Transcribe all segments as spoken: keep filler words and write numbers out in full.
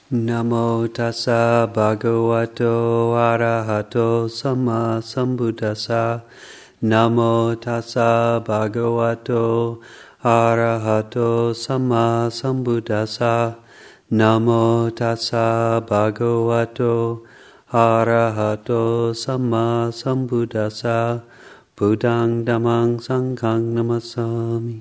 Namo tassa bhagavato arahato samma sambuddhassa. Namo tassa bhagavato arahato samma sambuddhassa. Namo tassa bhagavato arahato samma sambuddhassa. Buddhaṃ dhammāṃ saṅghāṃ namasami.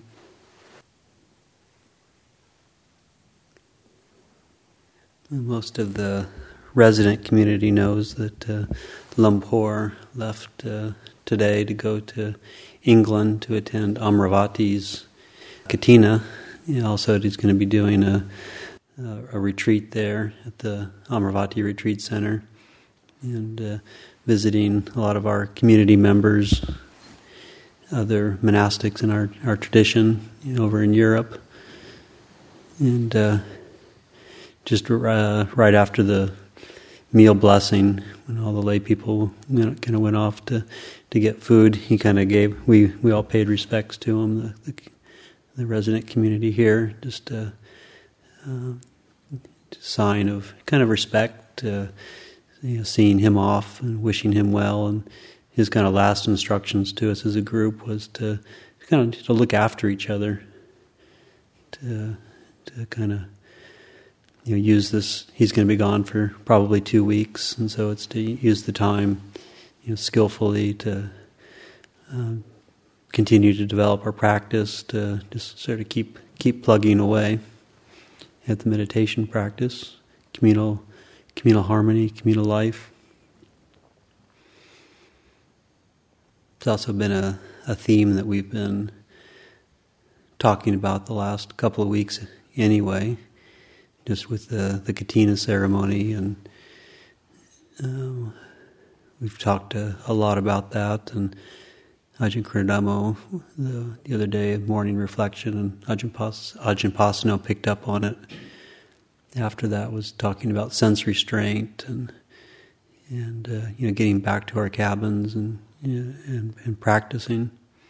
Most of the resident community knows that uh, Lumpur left uh, today to go to England to attend Amravati's Katina. You know, also, he's going to be doing a, a, a retreat there at the Amravati Retreat Center and uh, visiting a lot of our community members, other monastics in our, our tradition, you know, over in Europe. And uh, just uh, right after the meal blessing, when all the lay people, you know, kind of went off to, to get food, he kind of gave, we, we all paid respects to him, the, the, the resident community here, just a, a sign of kind of respect, uh, you know, seeing him off and wishing him well. And his kind of last instructions to us as a group was to kind of to look after each other, to to kind of, you know, use this. He's going to be gone for probably two weeks, and so it's to use the time, you know, skillfully to um, continue to develop our practice, to just sort of keep keep plugging away at the meditation practice, communal communal harmony, communal life. It's also been a, a theme that we've been talking about the last couple of weeks anyway, just with the, the Katina ceremony, and um, we've talked a, a lot about that, and Ajahn Kardamo the, the other day, morning reflection, and Ajahn, Pas, Ajahn Pasano picked up on it. After that was talking about sense restraint and and uh, you know, getting back to our cabins and you know, and, and practicing.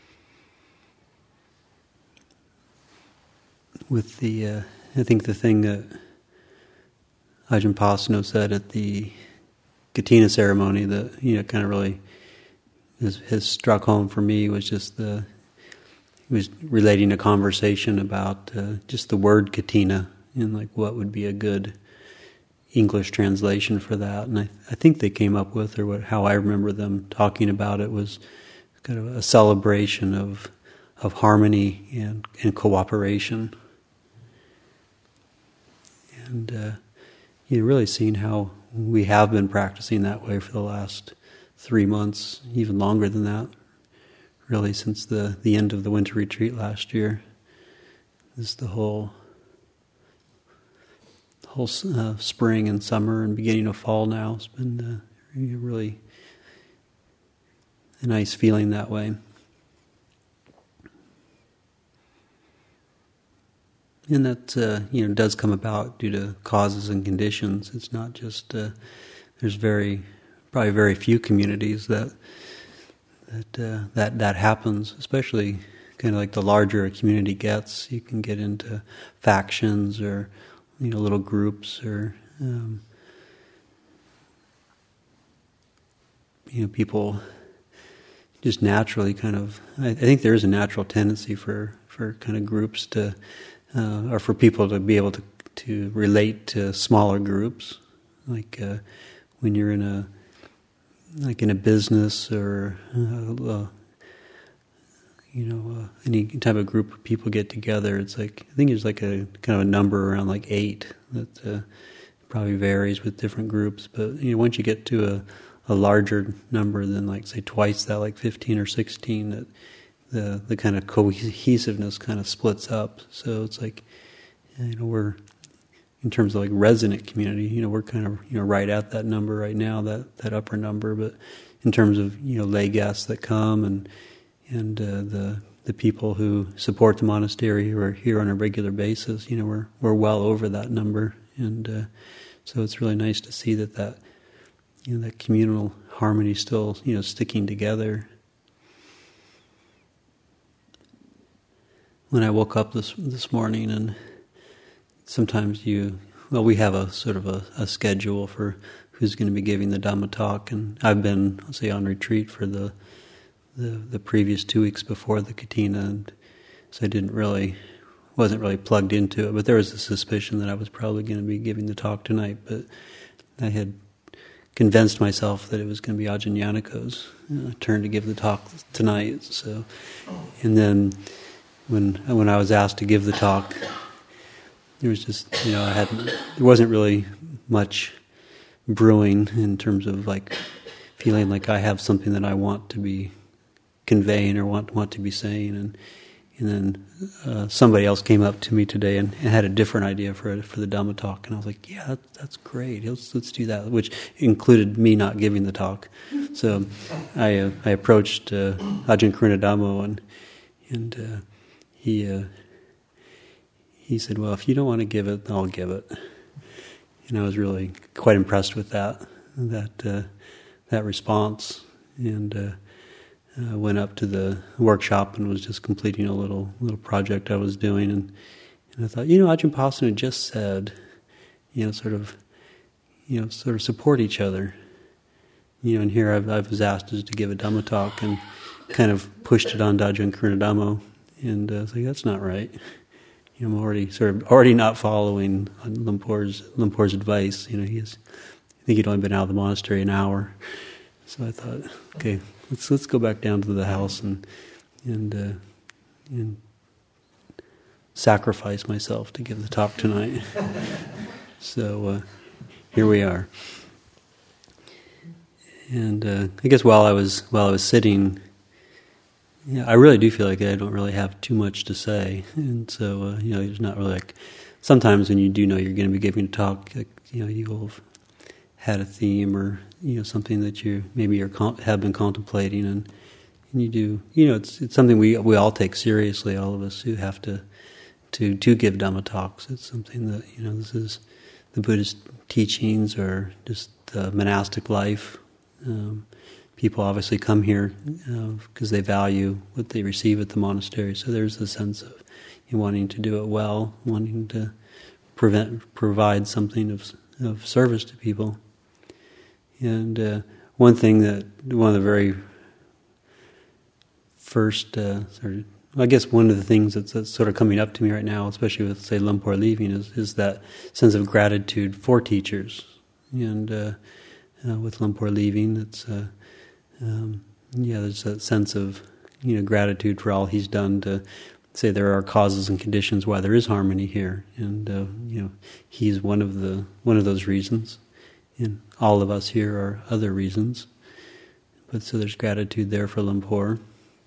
With the, uh, I think the thing that Ajahn Pasano said at the Katina ceremony that, you know, kind of really has, has struck home for me was just the, he was relating a conversation about uh, just the word Katina and like what would be a good English translation for that. And I, I think they came up with, or what, how I remember them talking about it, was kind of a celebration of of harmony and, and cooperation. And uh, you know, really seeing how we have been practicing that way for the last three months, even longer than that, really since the, the end of the winter retreat last year. This is the whole whole uh, spring and summer and beginning of fall now. It's been uh, really a nice feeling that way. And that uh, you know, does come about due to causes and conditions. It's not just uh, there's very probably very few communities that that uh, that that happens. Especially kind of like the larger a community gets, you can get into factions or, you know, little groups, or um, you know, people just naturally kind of. I, I think there is a natural tendency for for kind of groups to. Uh, or for people to be able to to relate to smaller groups, like uh, when you're in a like in a business or uh, uh, you know uh, any type of group of people get together. It's like, I think there's like a kind of a number around like eight that uh, probably varies with different groups. But you know, once you get to a, a larger number than like say twice that, like fifteen or sixteen, that the the kind of cohesiveness kind of splits up. So it's like, you know, we're, in terms of like resident community, you know, we're kind of, you know, right at that number right now, that, that upper number. But in terms of, you know, lay guests that come and and uh, the the people who support the monastery who are here on a regular basis, you know, we're we're well over that number. And uh, so it's really nice to see that that, you know, that communal harmony still, you know, sticking together. When I woke up this this morning, and sometimes you well, we have a sort of a, a schedule for who's going to be giving the Dhamma talk, and I've been, let's say, on retreat for the the, the previous two weeks before the Katina, and so I didn't really, wasn't really plugged into it, but there was a suspicion that I was probably going to be giving the talk tonight, but I had convinced myself that it was going to be Ajahn Yaniko's uh, turn to give the talk tonight. So, and then when when I was asked to give the talk, there was just, you know, I hadn't, there wasn't really much brewing in terms of like feeling like I have something that I want to be conveying or want want to be saying, and and then uh, somebody else came up to me today and, and had a different idea for for the Dhamma talk, and I was like, yeah, that, that's great. Let's let's do that, which included me not giving the talk. So I uh, I approached uh, Ajahn Karunadhammo, and and uh, he uh, he said, well, if you don't want to give it, I'll give it. And I was really quite impressed with that that uh, that response, and uh, uh, went up to the workshop and was just completing a little little project I was doing, and, and I thought, you know, Ajahn Pasanno just said, you know, sort of, you know, sort of support each other, you know, and here I've, I was asked to give a Dhamma talk and kind of pushed it on Ajahn Karunadhammo, and uh, I was like, that's not right. You know, I'm already sort of already not following Lumpur's Lumpur's advice. You know, he's I think he'd only been out of the monastery an hour, so I thought, okay, let's let's go back down to the house and and uh, and sacrifice myself to give the talk tonight. So uh, here we are, and uh, I guess while I was while I was sitting. Yeah, I really do feel like I don't really have too much to say, and so uh, you know, there's not really like. Sometimes when you do know you're going to be giving a talk, like, you know, you'll have had a theme or you know something that you maybe you're con- have been contemplating, and and you do, you know, it's it's something we we all take seriously. All of us who have to to to give Dhamma talks. It's something that, you know, this is the Buddhist teachings or just the monastic life. Um, People obviously come here because uh, they value what they receive at the monastery. So there's a sense of you know, wanting to do it well, wanting to prevent, provide something of of service to people. And uh, one thing that one of the very first, uh, sort of, I guess one of the things that's, that's sort of coming up to me right now, especially with, say, Lumpur leaving, is, is that sense of gratitude for teachers. And uh, uh, with Lumpur leaving, it's uh, Um, yeah, there's a sense of, you know, gratitude for all he's done to say there are causes and conditions why there is harmony here, and uh, you know, he's one of the one of those reasons, and all of us here are other reasons. But so there's gratitude there for Lumpur,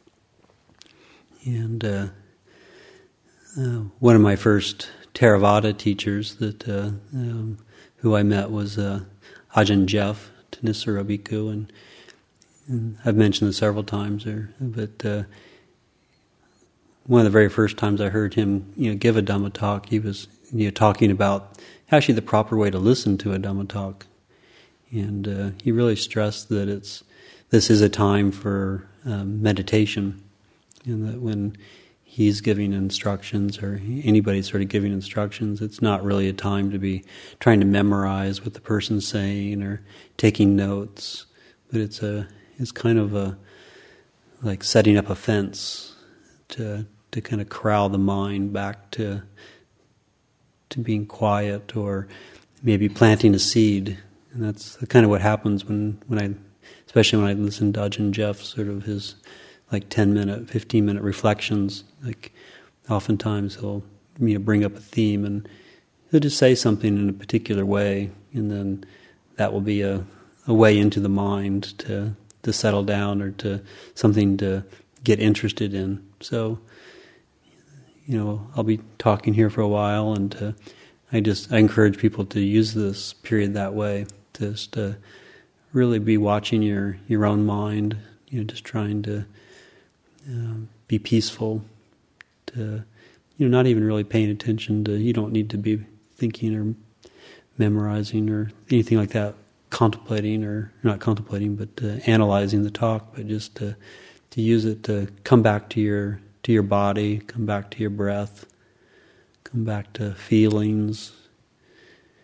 and uh, uh, one of my first Theravada teachers that uh, um, who I met was uh, Ajahn Jeff Thanissaro Bhikkhu, and. And I've mentioned this several times, there, but uh, one of the very first times I heard him, you know, give a Dhamma talk, he was, you know, talking about actually the proper way to listen to a Dhamma talk, and uh, he really stressed that it's this is a time for um, meditation, and that when he's giving instructions or anybody's sort of giving instructions, it's not really a time to be trying to memorize what the person's saying or taking notes, but it's a It's kind of a like setting up a fence to to kind of corral the mind back to to being quiet, or maybe planting a seed. And that's kind of what happens when, when I, especially when I listen to Ajahn Jeff, sort of his like ten minute, fifteen minute reflections. Like oftentimes he'll, you know, bring up a theme and he'll just say something in a particular way, and then that will be a, a way into the mind to. to settle down or to something to get interested in. So, you know, I'll be talking here for a while, and uh, I just I encourage people to use this period that way, just to really be watching your, your own mind, you know, just trying to um, be peaceful, to, you know, not even really paying attention to, you don't need to be thinking or memorizing or anything like that, contemplating or not contemplating, but uh, analyzing the talk, but just to to use it to come back to your to your body, come back to your breath, come back to feelings,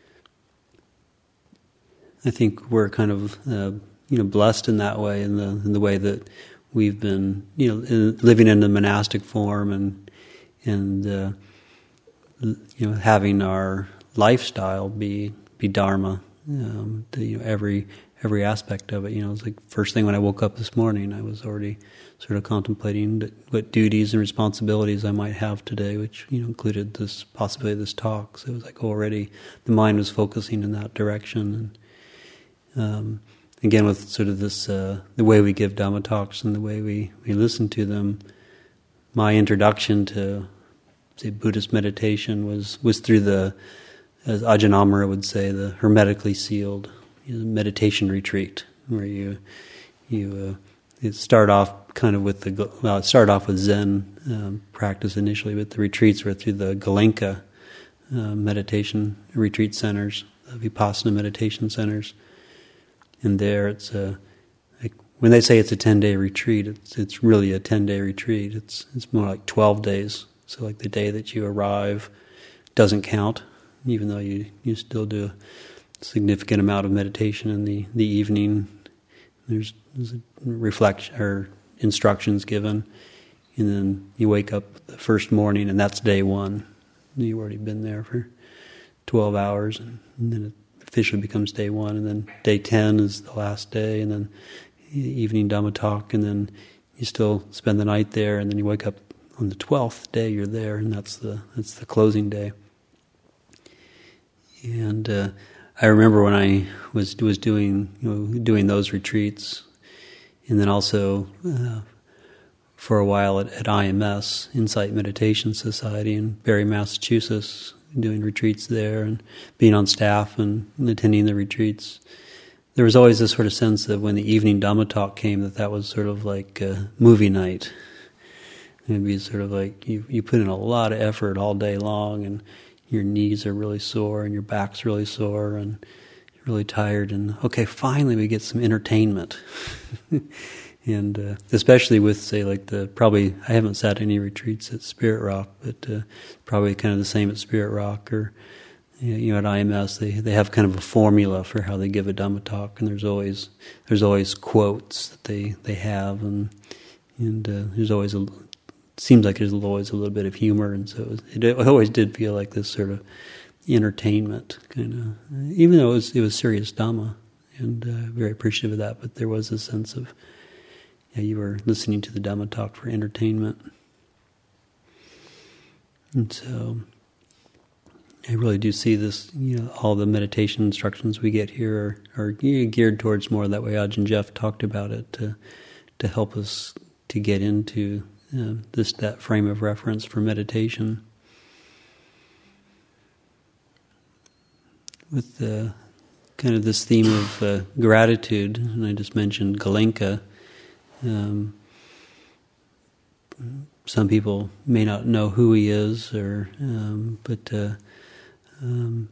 I think we're kind of uh, you know blessed in that way, in the in the way that we've been you know in, living in the monastic form and and uh, you know having our lifestyle be be Dharma. Um, the, you know every every aspect of it. You know, it's like first thing when I woke up this morning, I was already sort of contemplating what duties and responsibilities I might have today, which you know included this possibility of this talk. So it was like already the mind was focusing in that direction. And um, again, with sort of this uh, the way we give Dhamma talks and the way we, we listen to them, my introduction to say Buddhist meditation was was through the, as Ajahn Amara would say, the hermetically sealed you know, meditation retreat, where you you uh, you start off kind of with the well, it started off with Zen um, practice initially, but the retreats were through the Goenka uh, meditation retreat centers, the Vipassana meditation centers, and there it's a like when they say it's a ten day retreat, it's it's really a ten day retreat. It's it's more like twelve days. So like the day that you arrive doesn't count, even though you you still do a significant amount of meditation in the, the evening. There's, there's a reflection or instructions given, and then you wake up the first morning, and that's day one. You've already been there for twelve hours, and, and then it officially becomes day one. And then day ten is the last day, and then evening Dhamma talk, and then you still spend the night there, and then you wake up on the twelfth day. You're there, and that's the that's the closing day. And uh, I remember when I was was doing you know doing those retreats, and then also uh, for a while at, at I M S, Insight Meditation Society in Barre, Massachusetts, doing retreats there and being on staff and attending the retreats. There was always this sort of sense that when the evening Dhamma talk came, that that was sort of like a movie night. It'd be sort of like you you put in a lot of effort all day long, and your knees are really sore and your back's really sore and you're really tired, and okay, finally we get some entertainment. And uh, especially with, say, like the, probably, I haven't sat any retreats at Spirit Rock, but uh, probably kind of the same at Spirit Rock, or you know, at I M S, they they have kind of a formula for how they give a Dhamma talk, and there's always there's always quotes that they, they have, and and uh, there's always a, seems like there's always a little bit of humor, and so it, it always did feel like this sort of entertainment kind of, even though it was it was serious Dhamma, and uh, very appreciative of that. But there was a sense of, yeah, you were listening to the Dhamma talk for entertainment, and so I really do see this. You know, all the meditation instructions we get here are, are geared towards more that way. Ajahn Jeff talked about it to to help us to get into Uh, this that frame of reference for meditation. With the kind of this theme of uh, gratitude, and I just mentioned Goenka. Um, some people may not know who he is, or um, but uh, um,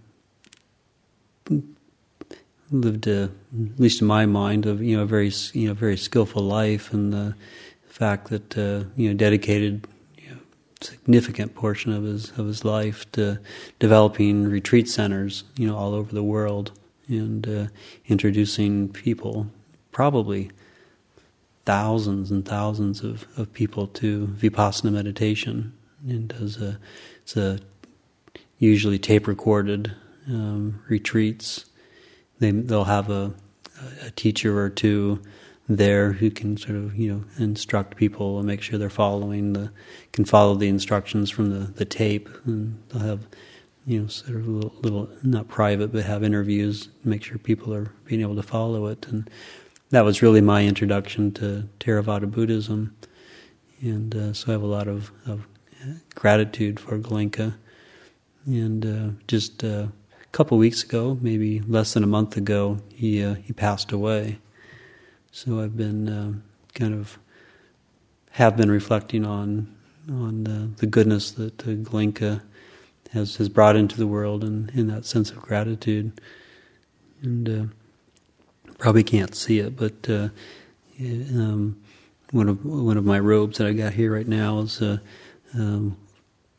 lived, a, at least in my mind, of you know a very you know very skillful life, and the fact that uh, you know dedicated you know, significant portion of his of his life to developing retreat centers you know all over the world, and uh, introducing people, probably thousands and thousands of, of people, to Vipassana meditation, and does a it's a usually tape recorded um, retreats. They they'll have a a teacher or two there who can sort of you know instruct people and make sure they're following the can follow the instructions from the, the tape, and they'll have you know sort of a little, little not private but have interviews, make sure people are being able to follow it. And that was really my introduction to Theravada Buddhism, and uh, so I have a lot of, of gratitude for Goenka. And uh, just uh, a couple weeks ago, maybe less than a month ago, he uh, he passed away. So I've been uh, kind of have been reflecting on on the, the goodness that uh, Goenka has has brought into the world, and in that sense of gratitude. And uh, probably can't see it, but uh, um, one of one of my robes that I got here right now is uh, um,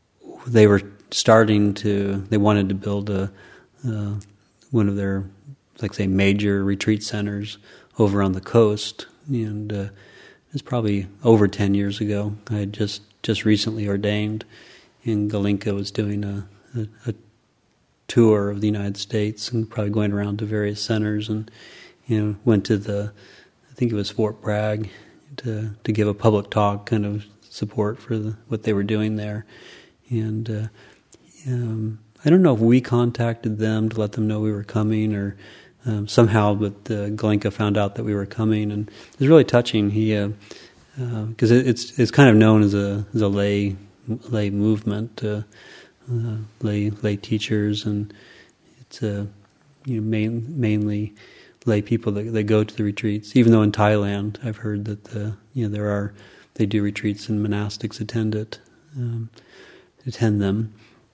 they were starting to they wanted to build a uh, one of their like say major retreat centers over on the coast, and uh, it's probably over ten years ago. I had just just recently ordained, and Galinka was doing a, a, a tour of the United States and probably going around to various centers, and you know went to the I think it was Fort Bragg to to give a public talk, kind of support for the, what they were doing there, and uh, um, I don't know if we contacted them to let them know we were coming or um, somehow, but uh, Galinka found out that we were coming, and it was really touching. He because uh, uh, it, it's it's kind of known as a as a lay lay movement. Uh, Uh, lay lay teachers, and it's uh, you know main, mainly lay people that, that go to the retreats. Even though in Thailand, I've heard that the you know there are they do retreats and monastics attend it, um, attend them.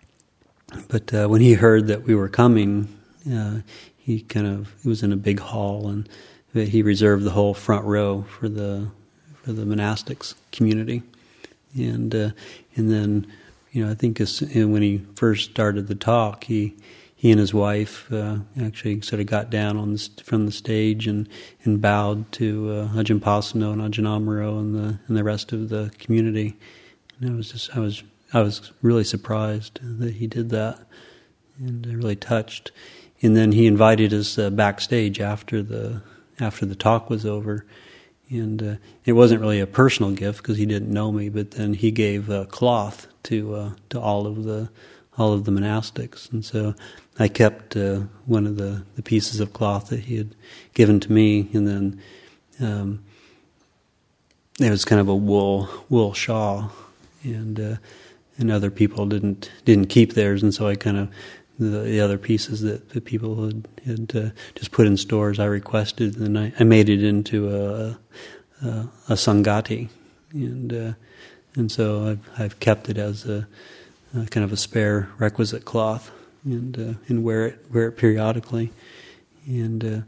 But uh, when he heard that we were coming, uh, he kind of it was in a big hall, and he reserved the whole front row for the for the monastics community, and uh, and then. You know, I think as, when he first started the talk, he he and his wife uh, actually sort of got down on the, from the stage and, and bowed to uh, Ajahn Pasanno and Ajahn Amaro and the and the rest of the community. And I was just I was I was really surprised that he did that, and really touched. And then he invited us uh, backstage after the after the talk was over. And uh, it wasn't really a personal gift because he didn't know me, but then he gave a cloth to uh, to all of the all of the monastics, and so I kept uh, one of the, the pieces of cloth that he had given to me, and then um, it was kind of a wool wool shawl, and uh, and other people didn't didn't keep theirs, and so I kind of the, the other pieces that the people had, had uh, just put in stores I requested, and I, I made it into a a, a sangati, and uh, and so I've I've kept it as a, a kind of a spare requisite cloth, and uh, and wear it wear it periodically, and uh,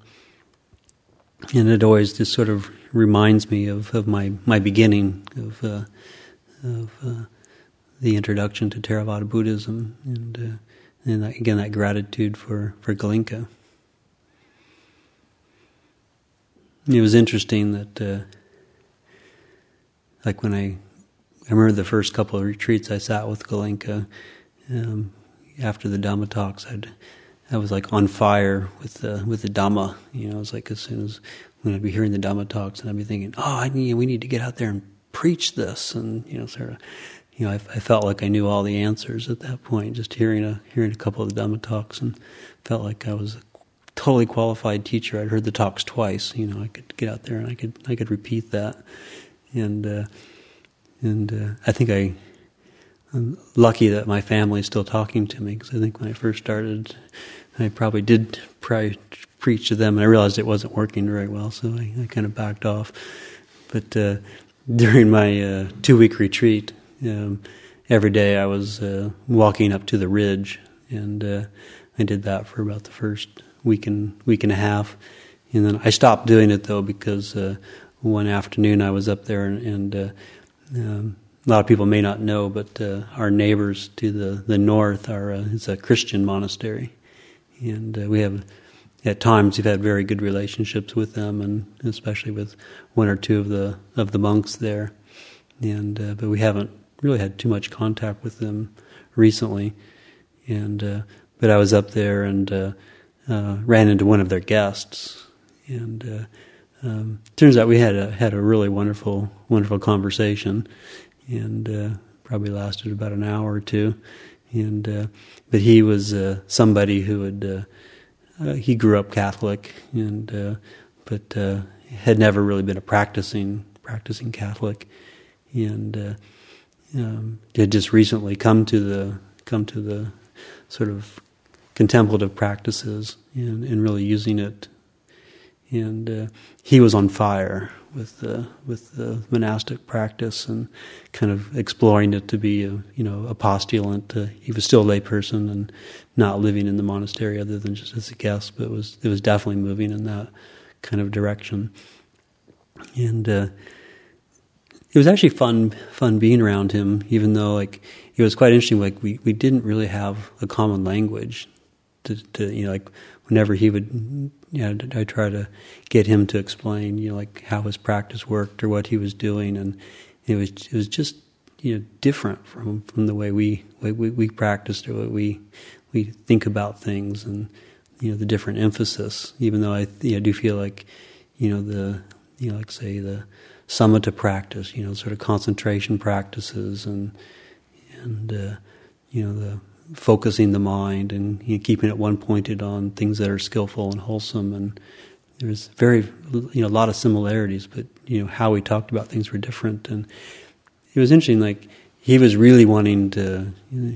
and it always just sort of reminds me of, of my, my beginning of uh, of uh, the introduction to Theravada Buddhism, and uh, and that, again that gratitude for for Galinka. It was interesting that, uh, like when I, I remember the first couple of retreats I sat with Galinka, um, after the Dhamma talks, I'd, I was like on fire with the with the Dhamma. You know, it was like as soon as when I'd be hearing the Dhamma talks, and I'd be thinking, oh, I need, we need to get out there and preach this, and you know, sort of, you know, I, I felt like I knew all the answers at that point, just hearing a hearing a couple of the Dhamma talks, and felt like I was a totally qualified teacher. I'd heard the talks twice. You know, I could get out there and I could I could repeat that, and uh, and uh, I think I. I'm lucky that my family is still talking to me, because I think when I first started, I probably did probably preach to them, and I realized it wasn't working very well, so I, I kind of backed off. But uh, during my uh, two-week retreat, um, every day I was uh, walking up to the ridge, and uh, I did that for about the first week and week and a half, and then I stopped doing it though because uh, one afternoon I was up there and. and uh, um, A lot of people may not know, but uh, our neighbors to the, the north are uh, it's a Christian monastery, and uh, we have at times we've had very good relationships with them, and especially with one or two of the of the monks there, and uh, but we haven't really had too much contact with them recently, and uh, but I was up there and uh, uh, ran into one of their guests, and uh, um, turns out we had a had a really wonderful wonderful conversation. And uh, probably lasted about an hour or two, and uh, but he was uh, somebody who had uh, uh, he grew up Catholic, and uh, but uh, had never really been a practicing practicing Catholic, and uh, um, had just recently come to the come to the sort of contemplative practices and, and really using it, and uh, he was on fire with the with the monastic practice and kind of exploring it to be a you know a postulant. Uh, he was still a lay person and not living in the monastery other than just as a guest, but it was it was definitely moving in that kind of direction. And uh, it was actually fun fun being around him, even though like it was quite interesting. Like we, we didn't really have a common language, to, to you know, like whenever he would, you know, I try to get him to explain, you know, like how his practice worked or what he was doing, and it was it was just, you know, different from, from the way we way we, we practiced or what we we think about things, and you know, the different emphasis. Even though I you know, do feel like, you know, the you know, like say the samatha practice, you know, sort of concentration practices, and and uh, you know, the focusing the mind and, you know, keeping it one pointed on things that are skillful and wholesome, and there's very, you know, a lot of similarities, but you know, how we talked about things were different. And it was interesting, like he was really wanting to, you know,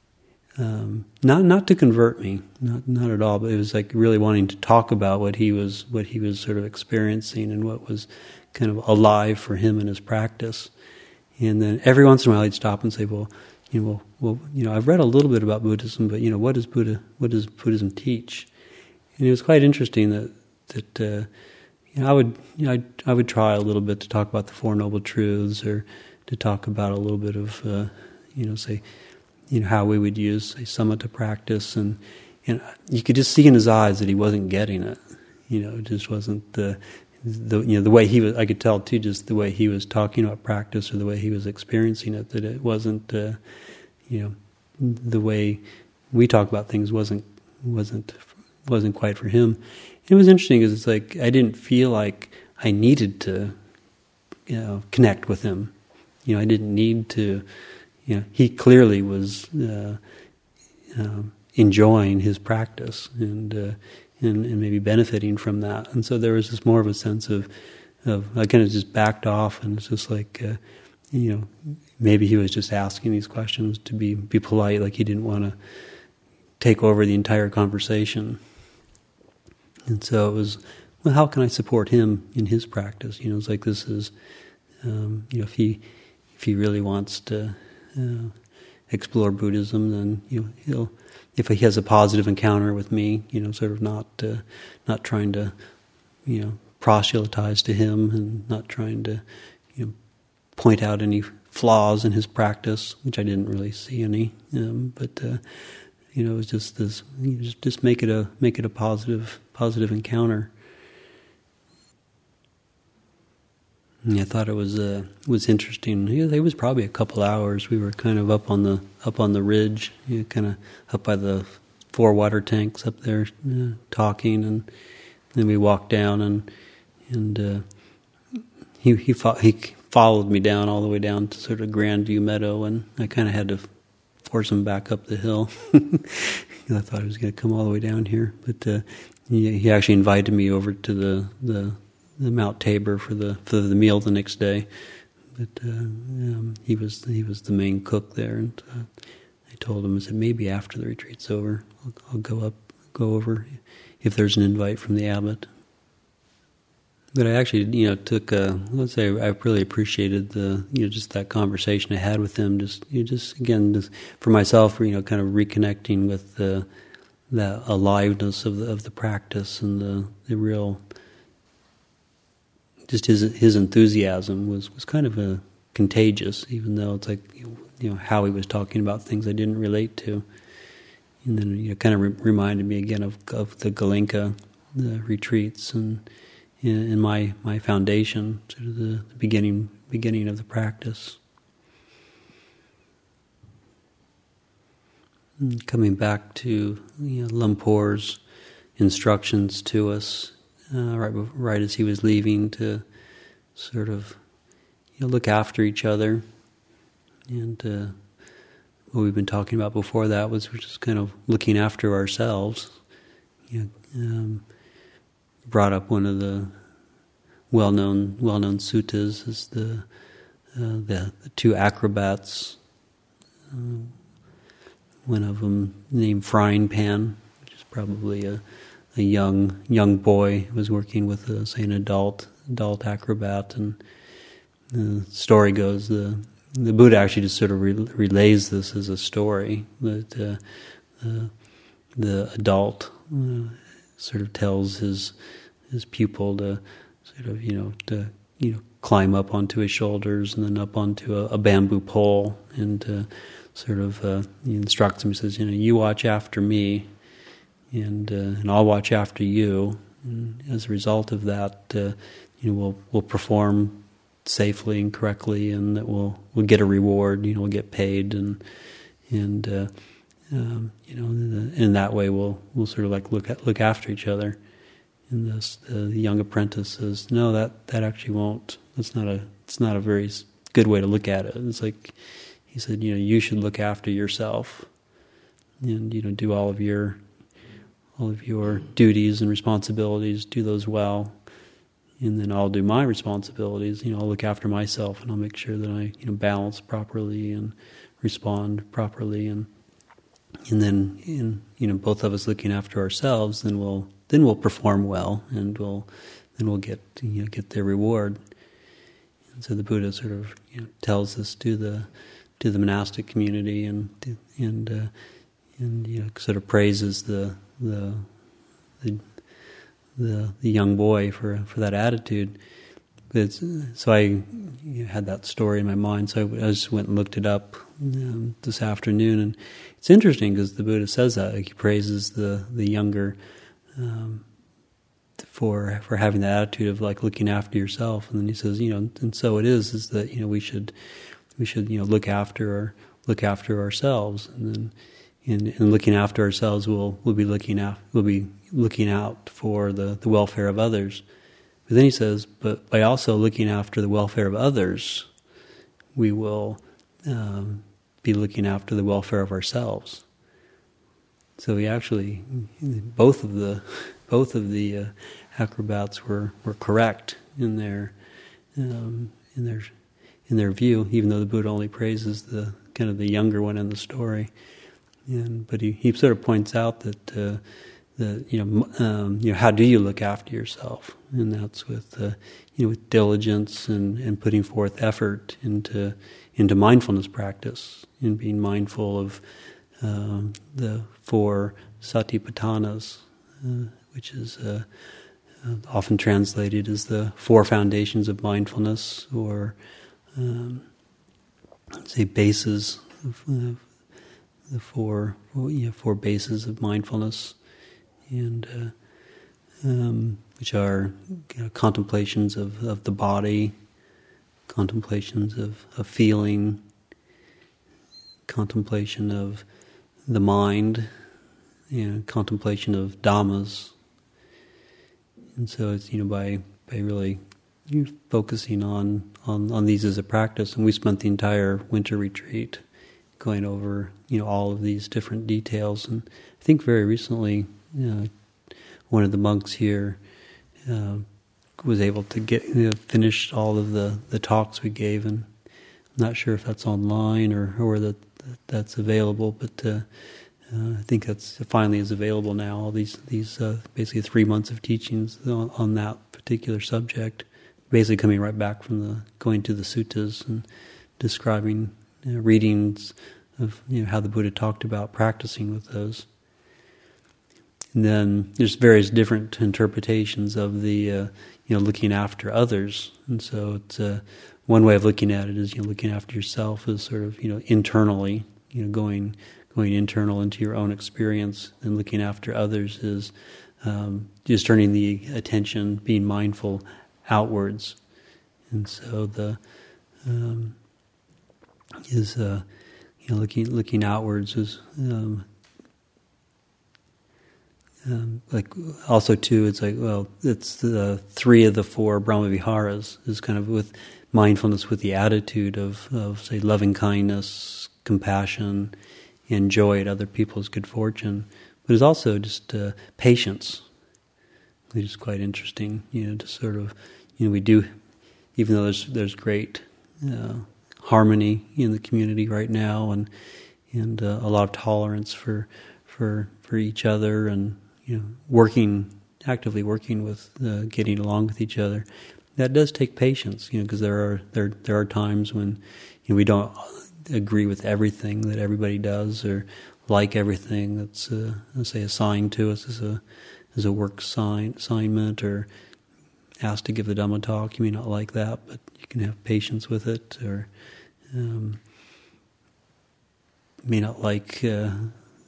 um, not not to convert me, not not at all, but it was like really wanting to talk about what he was what he was sort of experiencing and what was kind of alive for him in his practice. And then every once in a while he'd stop and say, well, you know, well, well, you know, I've read a little bit about Buddhism, but you know, what does Buddha, what does Buddhism teach? And it was quite interesting that that uh, you know, I would, you know, I'd, I would try a little bit to talk about the Four Noble Truths, or to talk about a little bit of, uh, you know, say, you know, how we would use, say, samatha practice, and you know, you could just see in his eyes that he wasn't getting it. You know, it just wasn't the, the, you know, the way he was. I could tell too, just the way he was talking about practice or the way he was experiencing it, that it wasn't. Uh, You know, the way we talk about things wasn't wasn't wasn't quite for him. It was interesting because it's like I didn't feel like I needed to, you know, connect with him. You know, I didn't need to. You know, he clearly was uh, uh, enjoying his practice and, uh, and and maybe benefiting from that. And so there was just more of a sense of of I kind of just backed off, and it's just like. Uh, You know, maybe he was just asking these questions to be, be polite, like he didn't want to take over the entire conversation. And so it was, well, how can I support him in his practice? You know, it's like this is, um, you know, if he if he really wants to uh, explore Buddhism, then you know, he'll, if he has a positive encounter with me, you know, sort of not uh, not trying to, you know, proselytize to him, and not trying to, you know, point out any flaws in his practice, which I didn't really see any. Um, but uh, you know, it was just this. You just just make it a make it a positive positive encounter. And I thought it was uh, was interesting. Yeah, it was probably a couple hours. We were kind of up on the up on the ridge, you know, kind of up by the four water tanks up there, uh, talking, and then we walked down, and and uh, he he fought, he. followed me down all the way down to sort of Grandview Meadow, and I kind of had to force him back up the hill because I thought he was going to come all the way down here. But uh, he, he actually invited me over to the, the, the Mount Tabor for the for the meal the next day. But uh, um, he was he was the main cook there, and uh, I told him, I said, maybe after the retreat's over, I'll, I'll go up, go over if there's an invite from the abbot. But I actually, you know, took a, let's say I really appreciated the, you know, just that conversation I had with him. Just, you know, just again, just for myself, you know, kind of reconnecting with the, the aliveness of the of the practice, and the, the real, just his his enthusiasm was, was kind of a contagious, even though it's like, you know, how he was talking about things I didn't relate to. And then, you know, kind of re- reminded me again of of the Goenka, the retreats, and in my, my foundation, sort of the, the beginning beginning of the practice. And coming back to, you know, Lumpur's instructions to us uh, right right as he was leaving, to sort of, you know, look after each other, and uh, what we've been talking about before that was we're just kind of looking after ourselves. You know, um, brought up one of the well-known well-known suttas is the uh, the, the two acrobats. Uh, one of them named Frying Pan, which is probably a, a young young boy who was working with a, say an adult adult acrobat, and the story goes the the Buddha actually just sort of re- relays this as a story that uh, uh, the adult uh, sort of tells his his pupil to sort of, you know, to, you know, climb up onto his shoulders and then up onto a, a bamboo pole, and uh, sort of uh, he instructs him. He says, you know, you watch after me, and uh, and I'll watch after you. And as a result of that, uh, you know, we'll we'll perform safely and correctly, and that we'll we'll get a reward. You know, we'll get paid, and and uh, um, you know, in that way, we'll we'll sort of like look at, look after each other. And this, uh, the young apprentice says, "No, that, that actually won't. That's not a. It's not a very good way to look at it." It's like he said, you know, you should look after yourself, and you know, do all of your all of your duties and responsibilities. Do those well, and then I'll do my responsibilities. You know, I'll look after myself, and I'll make sure that I, you know, balance properly and respond properly, and and then, in, you know, both of us looking after ourselves, then we'll. Then we'll perform well, and we'll then we'll get you know get their reward. And so the Buddha sort of you know, tells this to the to the monastic community, and and uh, and you know sort of praises the the the the, the young boy for for that attitude. It's, so I you know, had that story in my mind, so I, I just went and looked it up um, this afternoon, and it's interesting because the Buddha says that, like, he praises the the younger. Um, for for having the attitude of like looking after yourself, and then he says, you know, and so it is is that you know we should we should you know look after our, look after ourselves, and then in, in looking after ourselves, we'll we'll be looking out we'll be looking out for the, the welfare of others. But then he says, but by also looking after the welfare of others, we will um, be looking after the welfare of ourselves. So we actually, both of the both of the uh, acrobats were, were correct in their um, in their in their view, even though the Buddha only praises the kind of the younger one in the story. And but he, he sort of points out that uh, the you know um, you know how do you look after yourself, and that's with uh, you know with diligence and, and putting forth effort into into mindfulness practice, and being mindful of. Uh, the four satipatthanas, uh, which is uh, uh, often translated as the four foundations of mindfulness, or um, say bases, of, uh, the four you know, four bases of mindfulness, and uh, um, which are you know, contemplations of, of the body, contemplations of, of feeling, contemplation of the mind, you know, contemplation of dhammas. And so it's, you know, by by really you know, focusing on, on, on these as a practice. And we spent the entire winter retreat going over, you know, all of these different details. And I think very recently, you know, one of the monks here uh, was able to get you know, finish all of the, the talks we gave, and I'm not sure if that's online or, or whether that's available, but uh, uh, I think that's finally is available now. All these these uh, basically three months of teachings on, on that particular subject, basically coming right back from the going to the suttas and describing you know, readings of you know how the Buddha talked about practicing with those. And then there's various different interpretations of the uh, you know looking after others, and so it's. Uh, One way of looking at it is, you know, looking after yourself is sort of, you know, internally, you know, going going internal into your own experience, and looking after others is um, just turning the attention, being mindful outwards, and so the um, is uh, you know looking looking outwards is um, um, like also too. It's like well, it's the three of the four Brahmaviharas is kind of with. Mindfulness with the attitude of, of, say, loving kindness, compassion, and joy at other people's good fortune. But it's also just uh, patience, which is quite interesting, you know, to sort of, you know, we do, even though there's there's great uh, harmony in the community right now, and and uh, a lot of tolerance for for for each other, and, you know, working, actively working with, uh, getting along with each other. That does take patience, you know, because there are there there are times when you know, we don't agree with everything that everybody does, or like everything that's uh, let's say assigned to us as a as a work sign, assignment, or asked to give the Dhamma talk. You may not like that, but you can have patience with it, or um, may not like uh,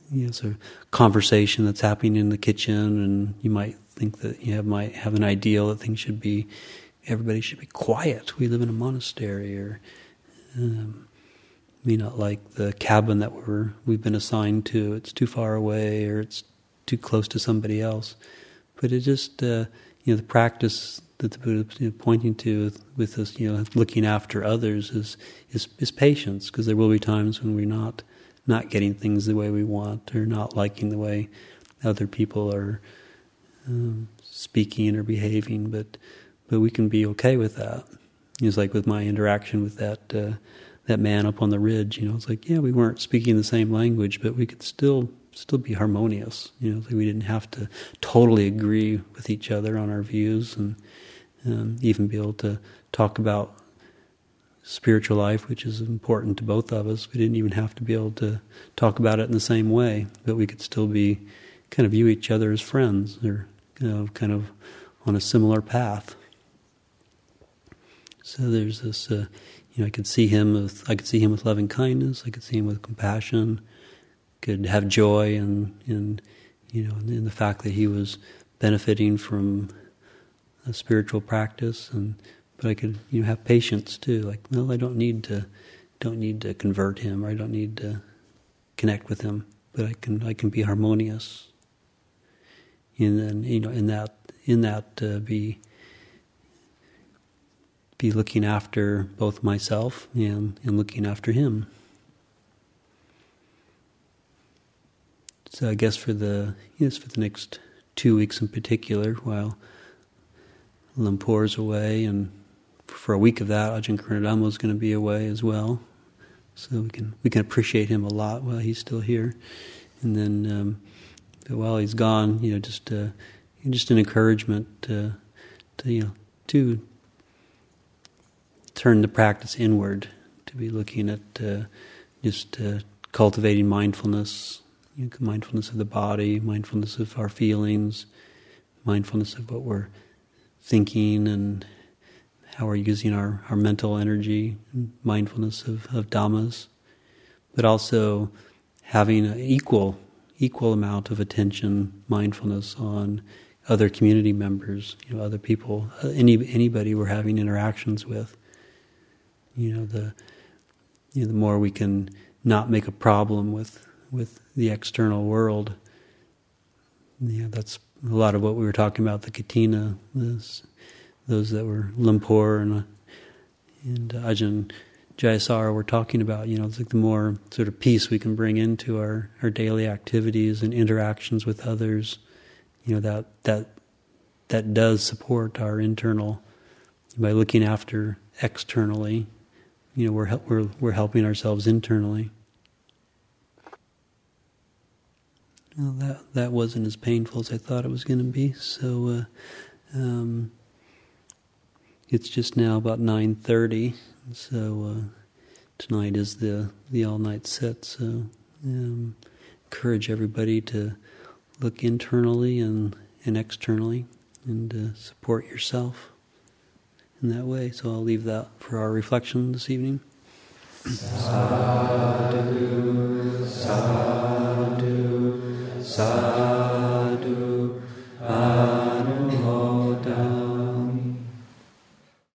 you know, sort of conversation that's happening in the kitchen, and you might think that you have, might have an ideal that things should be, everybody should be quiet. We live in a monastery, or um, may not like the cabin that we're we've been assigned to. It's too far away, or it's too close to somebody else. But it just, uh, you know, the practice that the Buddha is, you know, pointing to with this, you know, looking after others is is, is patience, because there will be times when we're not not getting things the way we want, or not liking the way other people are um, speaking or behaving. But but we can be okay with that. It's like with my interaction with that uh, that man up on the ridge. You know, it's like, yeah, we weren't speaking the same language, but we could still. still be harmonious. You know, we didn't have to totally agree with each other on our views, and um, even be able to talk about spiritual life, which is important to both of us. We didn't even have to be able to talk about it in the same way, but we could still be kind of view each other as friends, or you know, kind of on a similar path. So there's this, uh, you know, I could see him with, I could see him with loving kindness. I could see him with compassion. Could have joy in, in you know, in the fact that he was benefiting from a spiritual practice, and but I could, you know, have patience too. Like, well, I don't need to, don't need to convert him, or I don't need to connect with him, but I can, I can be harmonious. And then, you know, in that, in that, uh, be, be looking after both myself and and looking after him. So I guess for the yes for the next two weeks in particular, while Lumpur's away, and for a week of that, Ajahn Karunadhammo is going to be away as well. So we can we can appreciate him a lot while he's still here, and then um, but while he's gone, you know, just uh, just an encouragement to, to you know to turn the practice inward, to be looking at uh, just uh, cultivating mindfulness. You know, mindfulness of the body, mindfulness of our feelings, mindfulness of what we're thinking and how we're using our, our mental energy, mindfulness of, of dhammas, but also having an equal equal amount of attention, mindfulness on other community members, you know, other people, any anybody we're having interactions with. You know, the you know, the more we can not make a problem with with the external world. Yeah, that's a lot of what we were talking about, the Katina, this, those that were Lumpur and, uh, and Ajahn Jayasara were talking about. You know, it's like the more sort of peace we can bring into our, our daily activities and interactions with others, you know, that that that does support our internal, by looking after externally, you know, we're we're we're helping ourselves internally. Well, that that wasn't as painful as I thought it was going to be. So uh, um, it's just now about nine thirty. So uh, tonight is the the all night set. So um, encourage everybody to look internally and and externally, and uh, support yourself in that way. So I'll leave that for our reflection this evening. Sadhu, sadhu, sadhu.